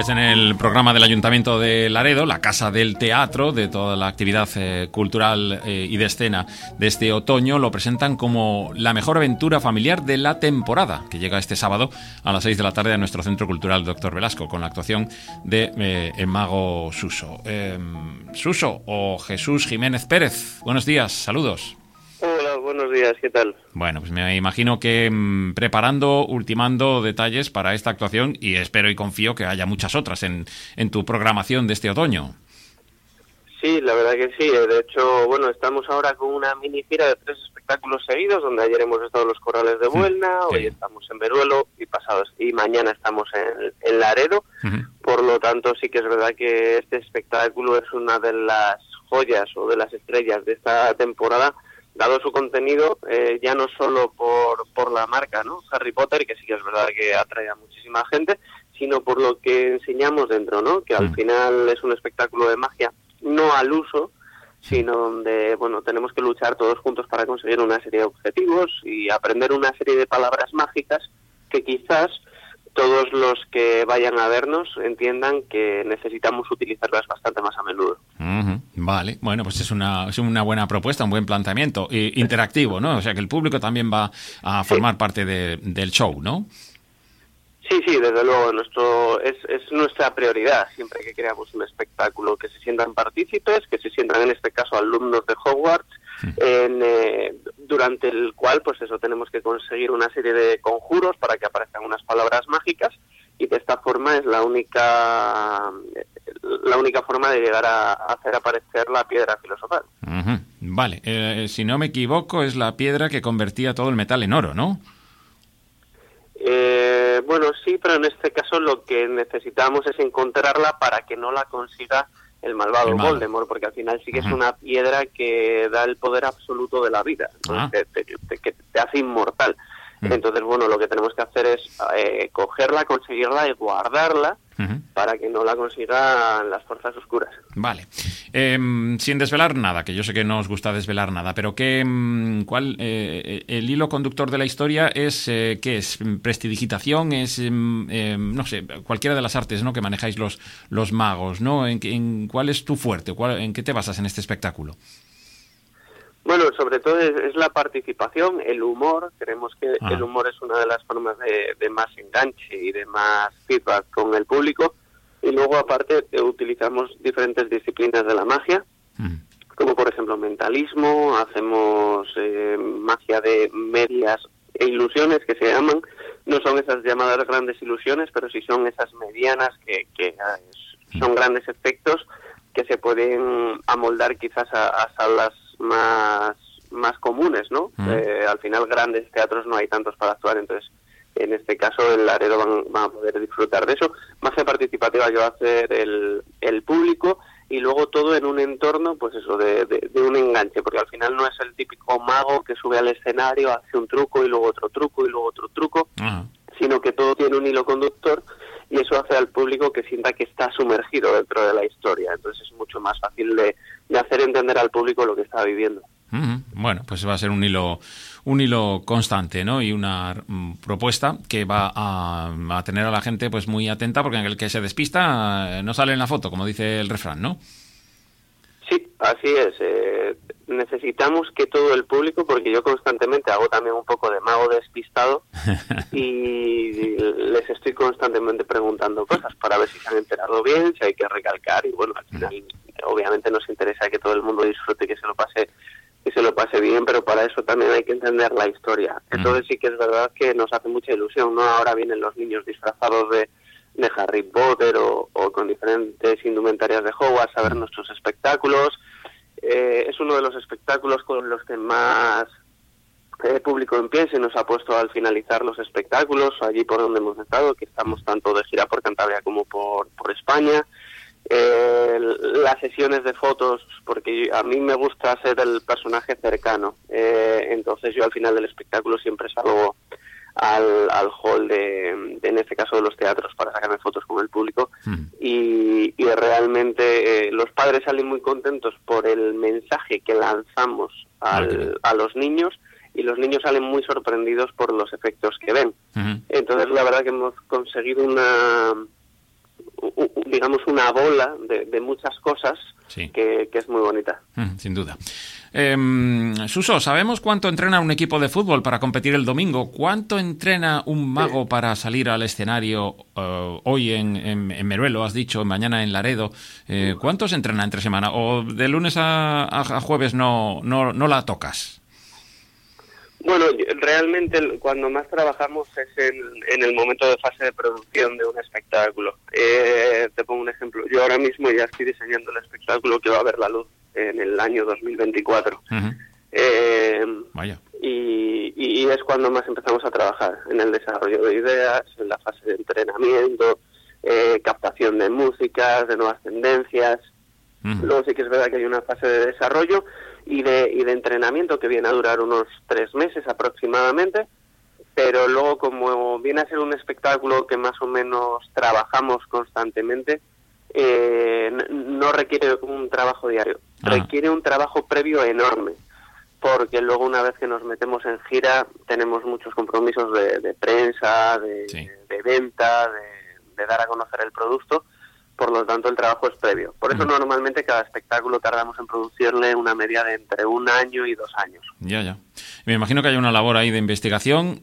Estáis en el programa del Ayuntamiento de Laredo, la Casa del Teatro, de toda la actividad cultural y de escena de este otoño. Lo presentan como la mejor aventura familiar de la temporada, que llega este sábado a las 6 de la tarde a nuestro Centro Cultural Doctor Velasco, con la actuación de el mago Suso. Suso o Jesús Jiménez Pérez, buenos días, saludos. Hola, buenos días, ¿qué tal? Bueno, pues me imagino que preparando, ultimando detalles para esta actuación, y espero y confío que haya muchas otras en tu programación de este otoño. Sí, la verdad que sí. De hecho, bueno, estamos ahora con una mini gira de 3 espectáculos seguidos, donde ayer hemos estado en los Corrales de Buelna, hoy estamos en Veruelo y mañana estamos en Laredo. Por lo tanto, sí que es verdad que este espectáculo es una de las joyas o de las estrellas de esta temporada, dado su contenido, ya no solo por la marca, ¿no? Harry Potter, que sí que es verdad que atrae a muchísima gente, sino por lo que enseñamos dentro, ¿no? Que al final es un espectáculo de magia, no al uso, sino donde, bueno, tenemos que luchar todos juntos para conseguir una serie de objetivos y aprender una serie de palabras mágicas que quizás todos los que vayan a vernos entiendan que necesitamos utilizarlas bastante más a menudo. Vale, bueno, pues es una buena propuesta, un buen planteamiento, interactivo, ¿no? O sea, que el público también va a formar parte del show, ¿no? Sí, desde luego, es nuestra prioridad siempre que creamos un espectáculo, que se sientan partícipes, que se sientan en este caso alumnos de Hogwarts, durante el cual, pues eso, tenemos que conseguir una serie de conjuros para que aparezcan unas palabras mágicas, y de esta forma es la única forma de llegar a hacer aparecer la piedra filosofal. Vale, si no me equivoco, es la piedra que convertía todo el metal en oro, ¿no? Bueno, sí, pero en este caso lo que necesitamos es encontrarla para que no la consiga el malvado Voldemort, porque al final sí que es una piedra que da el poder absoluto de la vida, ¿no? Que te hace inmortal. Entonces, bueno, lo que tenemos que hacer es cogerla, conseguirla y guardarla para que no la consigan las fuerzas oscuras. Vale. Sin desvelar nada, que yo sé que no os gusta desvelar nada, pero ¿cuál el hilo conductor de la historia es qué es? ¿Prestidigitación? ¿Es, no sé, cualquiera de las artes, ¿no?, que manejáis los magos, ¿no? ¿En cuál es tu fuerte? ¿En qué te basas en este espectáculo? Bueno, sobre todo es la participación, el humor. Creemos que el humor es una de las formas de más enganche y de más feedback con el público. Y luego, aparte, utilizamos diferentes disciplinas de la magia, como por ejemplo mentalismo, hacemos magia de medias e ilusiones, que se llaman. No son esas llamadas grandes ilusiones, pero sí son esas medianas que son grandes efectos que se pueden amoldar quizás a salas más comunes, ¿no? Al final grandes teatros no hay tantos para actuar, entonces en este caso en Laredo van a poder disfrutar de eso. Magia participativa que va a hacer el público, y luego todo en un entorno, pues eso, de un enganche, porque al final no es el típico mago que sube al escenario, hace un truco y luego otro truco y luego otro truco, sino que todo tiene un hilo conductor, y eso hace al público que sienta que está sumergido dentro de la historia. Entonces es mucho más fácil de hacer entender al público lo que está viviendo. Bueno, pues va a ser un hilo constante, ¿no? Y una propuesta que va a tener a la gente pues muy atenta, porque en el que se despista no sale en la foto, como dice el refrán, ¿no? Sí, así es. Necesitamos que todo el público, porque yo constantemente hago también un poco de mago despistado y les estoy constantemente preguntando cosas para ver si se han enterado bien, si hay que recalcar, y bueno, al final obviamente nos interesa que todo el mundo disfrute, que se lo pase bien, pero para eso también hay que entender la historia. Entonces sí que es verdad que nos hace mucha ilusión, ¿no? Ahora vienen los niños disfrazados de Harry Potter o con diferentes indumentarias de Hogwarts a ver nuestros espectáculos. Es uno de los espectáculos con los que más público en pie se nos ha puesto al finalizar los espectáculos, allí por donde hemos estado, que estamos tanto de gira por Cantabria como por España. Las sesiones de fotos, porque a mí me gusta ser el personaje cercano, entonces yo al final del espectáculo siempre salgo al hall en este caso de los teatros, para sacarme fotos con el público, y realmente los padres salen muy contentos por el mensaje que lanzamos a los niños, y los niños salen muy sorprendidos por los efectos que ven. Entonces la verdad que hemos conseguido digamos, una bola de muchas cosas sí. que es muy bonita. Sin duda. Suso, ¿sabemos cuánto entrena un equipo de fútbol para competir el domingo? ¿Cuánto entrena un mago para salir al escenario hoy en Meruelo, has dicho, mañana en Laredo? ¿Cuánto se entrena entre semana? ¿O de lunes a jueves no la tocas? Bueno, realmente cuando más trabajamos es en el momento de fase de producción de un espectáculo. Te pongo un ejemplo. Yo ahora mismo ya estoy diseñando el espectáculo que va a ver la luz en el año 2024. Vaya. Y es cuando más empezamos a trabajar, en el desarrollo de ideas, en la fase de entrenamiento, captación de músicas, de nuevas tendencias. Luego sí que es verdad que hay una fase de desarrollo y de entrenamiento que viene a durar unos 3 meses aproximadamente, pero luego, como viene a ser un espectáculo que más o menos trabajamos constantemente, no requiere un trabajo diario, requiere un trabajo previo enorme, porque luego, una vez que nos metemos en gira, tenemos muchos compromisos de prensa, de venta, de dar a conocer el producto. Por lo tanto, el trabajo es previo. Por eso normalmente cada espectáculo tardamos en producirle una media de entre 1 año y 2 años. Ya. Me imagino que hay una labor ahí de investigación,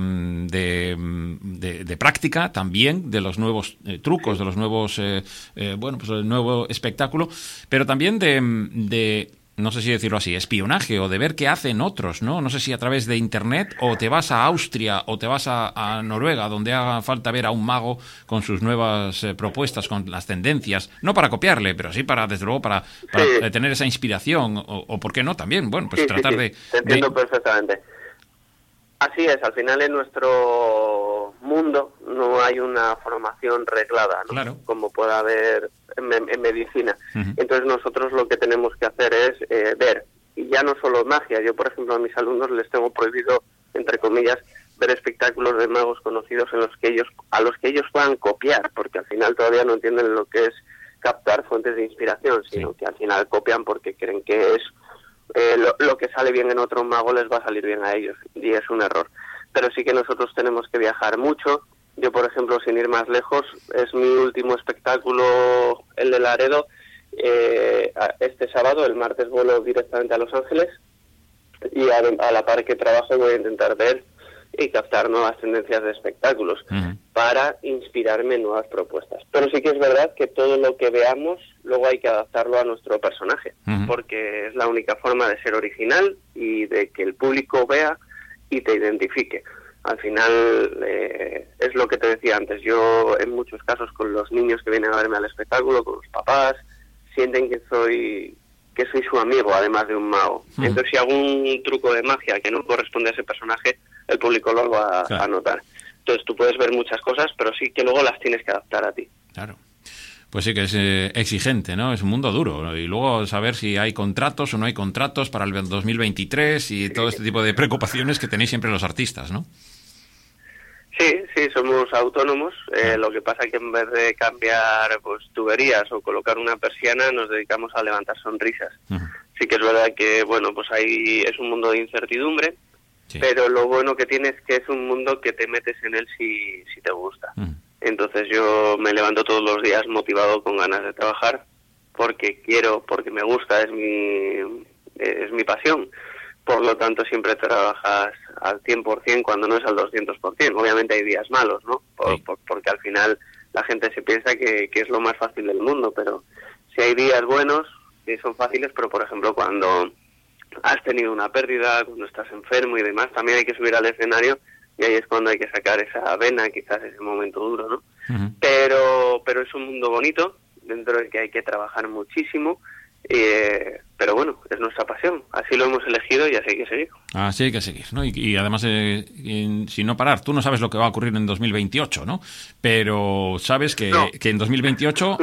de práctica también, de los nuevos trucos, de los nuevos, pues el nuevo espectáculo, pero también de no sé si decirlo así, espionaje o de ver qué hacen otros, ¿no? No sé si a través de Internet o te vas a Austria o te vas a Noruega, donde haga falta ver a un mago con sus nuevas propuestas, con las tendencias, no para copiarle, pero sí para, desde luego, para tener esa inspiración o ¿por qué no? También, bueno, pues tratar de... Te entiendo perfectamente. Así es, al final en nuestro mundo no hay una formación reglada, ¿no? Claro. Como puede haber en medicina. Entonces nosotros lo que tenemos que hacer es ver, y ya no solo magia. Yo, por ejemplo, a mis alumnos les tengo prohibido, entre comillas, ver espectáculos de magos conocidos a los que ellos puedan copiar, porque al final todavía no entienden lo que es captar fuentes de inspiración, sino que al final copian porque creen que es lo que sale bien en otro mago les va a salir bien a ellos, y es un error. Pero sí que nosotros tenemos que viajar mucho. Yo, por ejemplo, sin ir más lejos, es mi último espectáculo, el de Laredo. Este sábado, el martes, vuelo directamente a Los Ángeles, y a la par que trabajo voy a intentar ver y captar nuevas tendencias de espectáculos para inspirarme en nuevas propuestas. Pero sí que es verdad que todo lo que veamos luego hay que adaptarlo a nuestro personaje, porque es la única forma de ser original y de que el público vea y te identifique. Al final, es lo que te decía antes, yo en muchos casos con los niños que vienen a verme al espectáculo, con los papás, sienten que soy su amigo, además de un mago. Entonces, si hago un truco de magia que no corresponde a ese personaje, el público lo va a notar. Entonces, tú puedes ver muchas cosas, pero sí que luego las tienes que adaptar a ti. Claro. Pues sí que es exigente, ¿no? Es un mundo duro, ¿no? Y luego saber si hay contratos o no hay contratos para el 2023 y todo este tipo de preocupaciones que tenéis siempre los artistas, ¿no? Sí, somos autónomos. Lo que pasa es que en vez de cambiar tuberías o colocar una persiana, nos dedicamos a levantar sonrisas. Sí que es verdad que, bueno, pues ahí es un mundo de incertidumbre, pero lo bueno que tiene es que es un mundo que te metes en él si te gusta. Entonces yo me levanto todos los días motivado, con ganas de trabajar, porque quiero, porque me gusta, es mi pasión. Por lo tanto, siempre trabajas al 100% cuando no es al 200%. Obviamente hay días malos, ¿no? Porque al final la gente se piensa que es lo más fácil del mundo, pero si hay días buenos, sí son fáciles, pero por ejemplo cuando has tenido una pérdida, cuando estás enfermo y demás, también hay que subir al escenario y ahí es cuando hay que sacar esa vena, quizás ese momento duro, ¿no? Pero es un mundo bonito, dentro del que hay que trabajar muchísimo. Pero bueno, es nuestra pasión, así lo hemos elegido y así hay que seguir. Así hay que seguir, ¿no? Y además, sin no parar, tú no sabes lo que va a ocurrir en 2028, ¿no? Pero sabes que en 2028,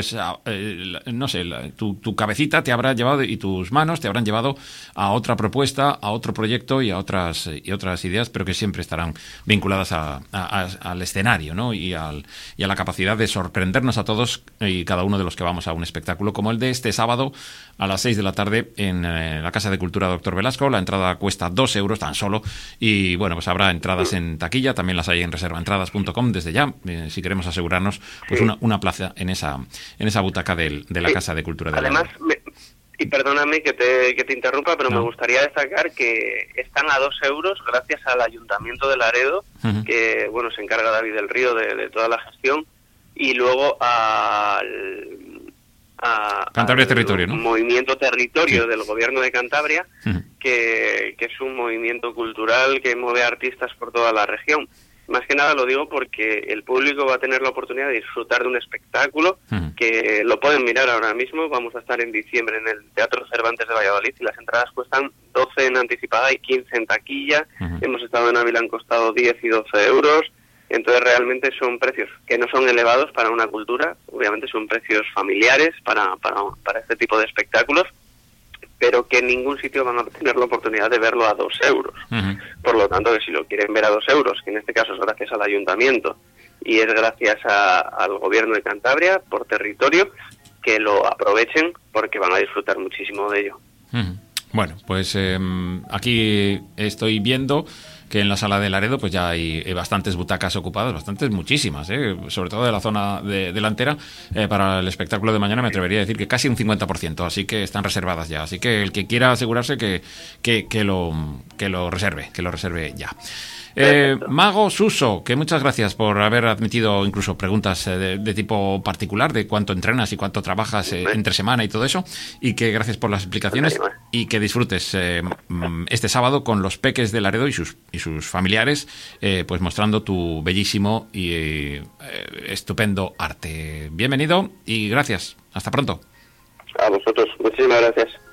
no sé, tu cabecita te habrá llevado y tus manos te habrán llevado a otra propuesta, a otro proyecto y a otras ideas, pero que siempre estarán vinculadas al escenario, ¿no? Y a la capacidad de sorprendernos a todos y cada uno de los que vamos a un espectáculo como el de este sábado a las 6 de la tarde en la Casa de Cultura Doctor Velasco. La entrada cuesta 2 euros tan solo. Y bueno, pues habrá entradas en taquilla, también las hay en reservaentradas.com desde ya, si queremos asegurarnos pues una plaza en esa butaca de la Casa de Cultura de Además, y perdóname que te interrumpa, pero me gustaría destacar que están a 2 euros gracias al Ayuntamiento de Laredo, que bueno, se encarga David del Río de toda la gestión, y luego Cantabria Territorio, ¿no? Movimiento Territorio del Gobierno de Cantabria, que es un movimiento cultural que mueve artistas por toda la región. Más que nada lo digo porque el público va a tener la oportunidad de disfrutar de un espectáculo que lo pueden mirar ahora mismo. Vamos a estar en diciembre en el Teatro Cervantes de Valladolid y las entradas cuestan 12 en anticipada y 15 en taquilla. Hemos estado en Ávila, han costado 10 y 12 euros. Entonces realmente son precios que no son elevados para una cultura, obviamente son precios familiares para este tipo de espectáculos, pero que en ningún sitio van a tener la oportunidad de verlo a 2 euros. Por lo tanto, que si lo quieren ver a 2 euros, que en este caso es gracias al Ayuntamiento y es gracias al Gobierno de Cantabria por territorio, que lo aprovechen porque van a disfrutar muchísimo de ello. Bueno, pues aquí estoy viendo que en la sala de Laredo pues ya hay bastantes butacas ocupadas, muchísimas, sobre todo de la zona delantera. Para el espectáculo de mañana me atrevería a decir que casi un 50%, así que están reservadas ya. Así que el que quiera asegurarse que lo reserve ya. Mago Suso, que muchas gracias por haber admitido incluso preguntas de tipo particular, de cuánto entrenas y cuánto trabajas entre semana y todo eso, y que gracias por las explicaciones y que disfrutes este sábado con los peques de Laredo y sus familiares, pues mostrando tu bellísimo y estupendo arte. Bienvenido y gracias. Hasta pronto. A vosotros. Muchísimas gracias.